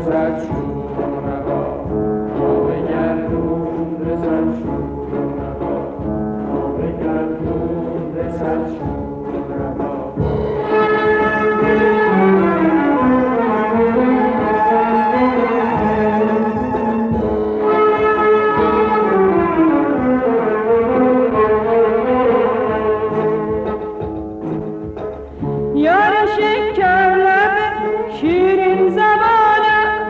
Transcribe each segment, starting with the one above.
رسد شور و نوا، تا به گردون رسد شور و نوا، تا به گردون رسد شور و نوا. یار شکر لب شیرین زبانم،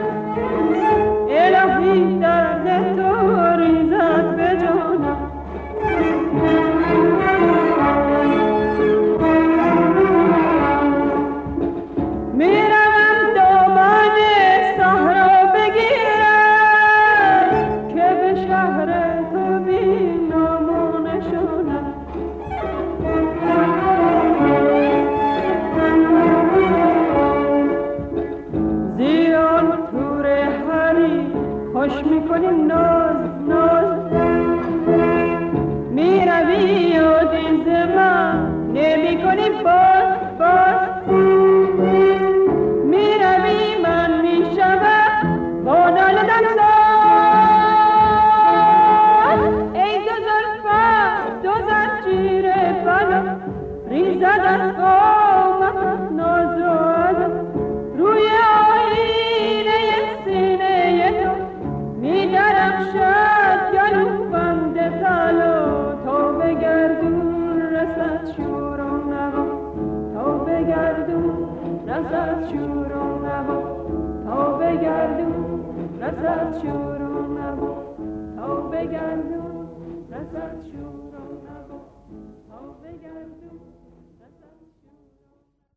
الهی درد تو ریزد به جانم. میروم دامن صحرا بگیرم، که به شهر تو بی نام و نشانم. خوش میکنیم ناز ناز، میروی و دیز من نمیکنیم باز باز. میروی من میشوم با ناله دمساز. ای دو زلفت دو زنجیر بلا، ریزد از قامت ناز و علا. روی آینه سینه تو می‌درخشد گلو بند طلا، تا به گردون رسد شور و نوا، تا به گردون رسد شور و نوا، تا به گردون رسد شور و نوا، تا به گردون رسد شور و نوا، تا به گردون